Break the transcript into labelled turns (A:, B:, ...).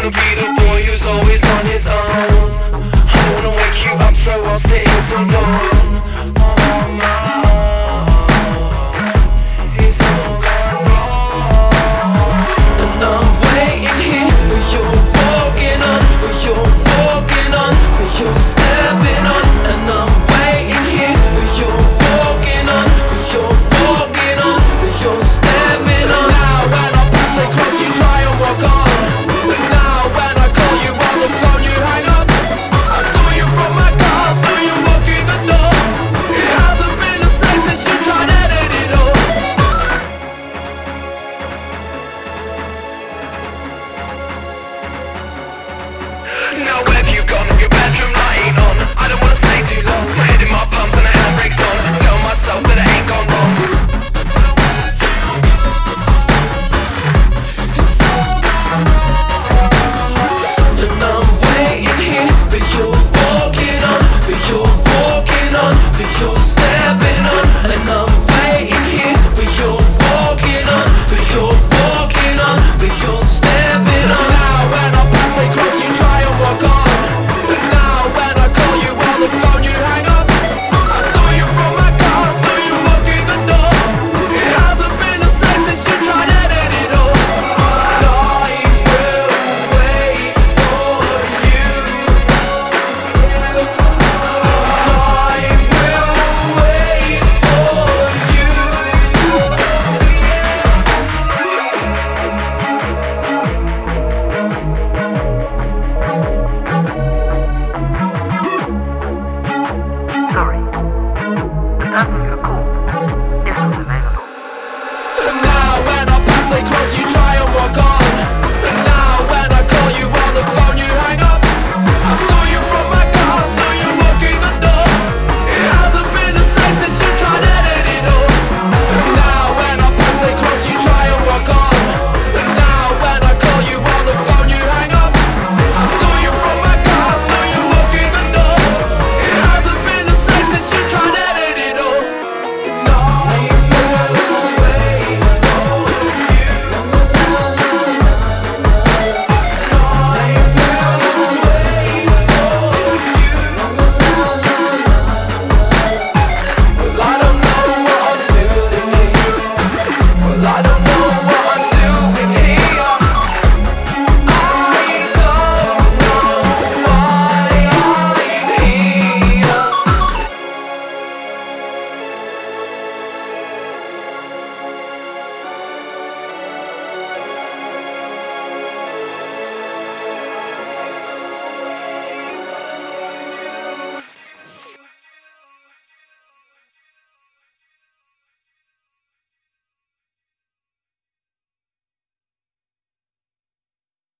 A: wanna be the boy who's always on his own. I wanna wake you up so I'll stay here till dawn. On my own, it's all gone wrong. And I'm waiting here, but you're walking on, but you're walking on, but you're stepping on. And I'm waiting here, but you're walking on, but you're walking on, but you're stepping on. Now when I pass across you try and walk on, but now when I call you on the phone you hang up. I saw you from my car, saw you walking the door. It hasn't been the same since you tried to edit it all. Now where have you gone? Your bedroom light ain't on. I don't wanna stay too long. Hitting my palms and the handbrake's on. Tell myself that